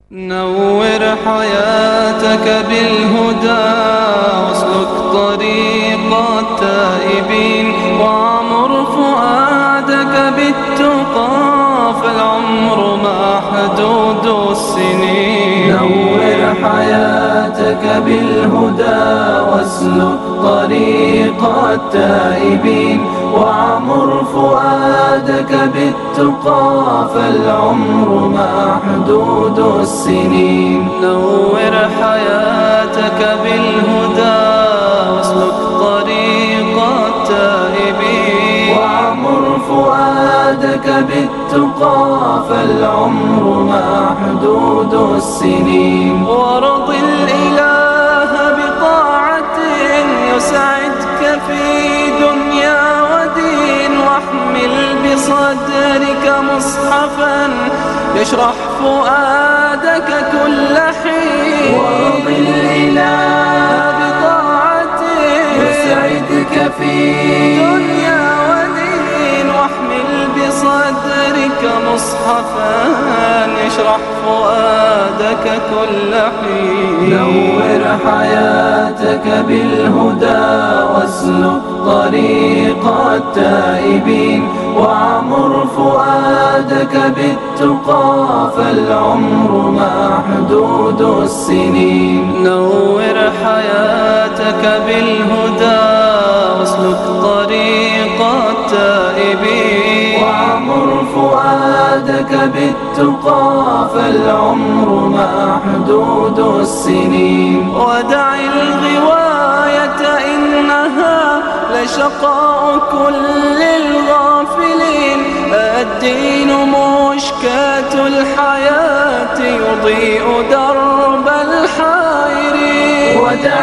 نور حياتك بالهدى واسلك طريق التائبين وعمر فؤادك بالتقى فالعمر محدود السنين. نور حياتك بالهدى واسلك طريق التائبين وعمر فؤادك بالتقى فالعمر محدود السنين. نور حياتك بالهدى واسلك طريق التائبين وعمر فؤادك بالتقى فالعمر محدود السنين. وارض الإله بطاعة يسعدك في دنيا ودين واحمل بصدرك مصحفا يشرح فؤادك كل حين. وارض الإله بطاعة يسعدك في دنيا ودين واحمل بصدرك مصحفا يشرح فؤادك كل حين. نور حياتك بالهدى واسلك طريق التائبين وعمر فؤادك بالتقى فالعمر محدود السنين. نور حياتك بالهدى واسلك طريق التائبين وعمر فؤادك بالتقى فالعمر محدود السنين. ودع الغواية إنها لشقاء كل الغافلين الدين مشكاة الحياة يضيء درب الحائرين. ودع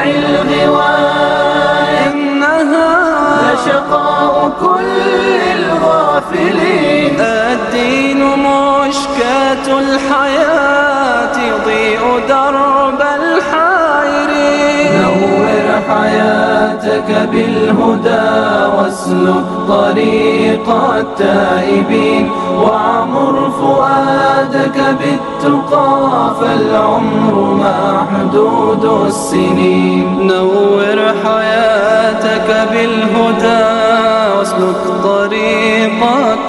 الغواية إنها لشقاء كل الغافلين الدين مشكاة الحياة يضيء درب الحائرين. نور حياتك بالهدى واسلك طريق التائبين وعمر فؤادك بالتقى فالعمر محدود السنين. نور حياتك بالهدى واسلك طريق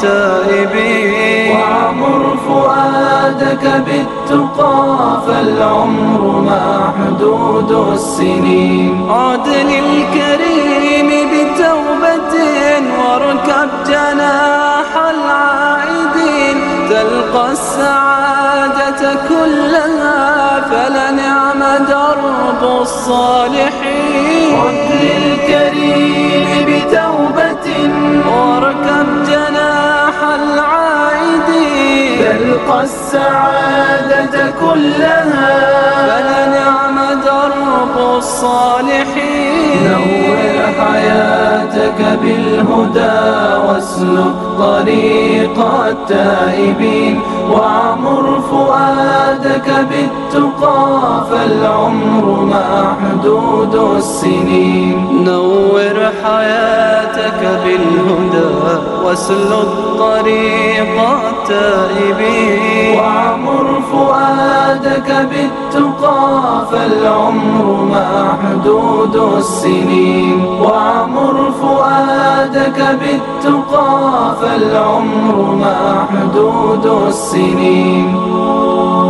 التائبين وعمر فؤادك بالتقى فالعمر محدود السنين. عد للكريم بتوبة واركب جناح العائدين تلقى السعادة كلها فلنعم درب الصالحين. عد للكريم بتوبة واركب جناح العائدين تلقى السعادة كلها فلنعم درب الصالحين. نور حياتك بالهدى واسلك طريق التائبين وعمر فؤادك بالتقى فالعمر محدود السنين. نور حياتك بالهدى واسلك طريق التائبين وعمر فؤادك بالتقى فالعمر محدود السنين. وعمر فؤادك بالتقى فالعمر محدود السنين.